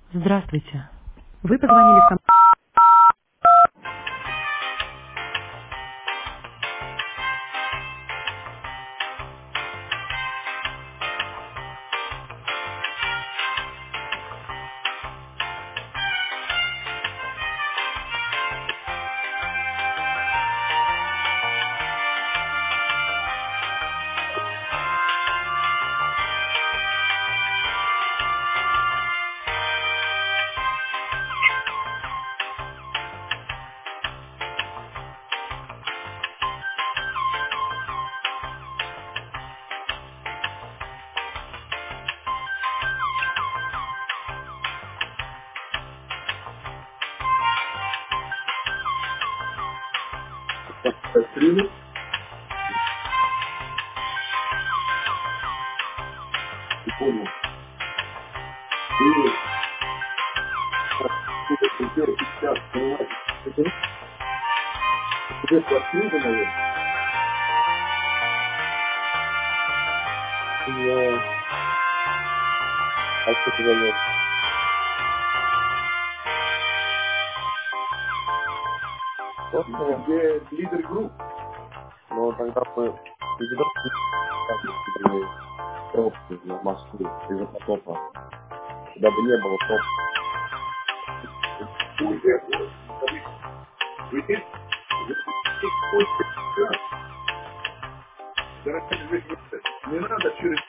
Здравствуйте. Вы позвонили в компанию. Примут и понял. И это сейчас, понимаете, это воспитанное, но а что ты зовешь? Где лидер групп, но тогда бы пробки в Москве из-за потопа, когда бы не было пробки. Не надо через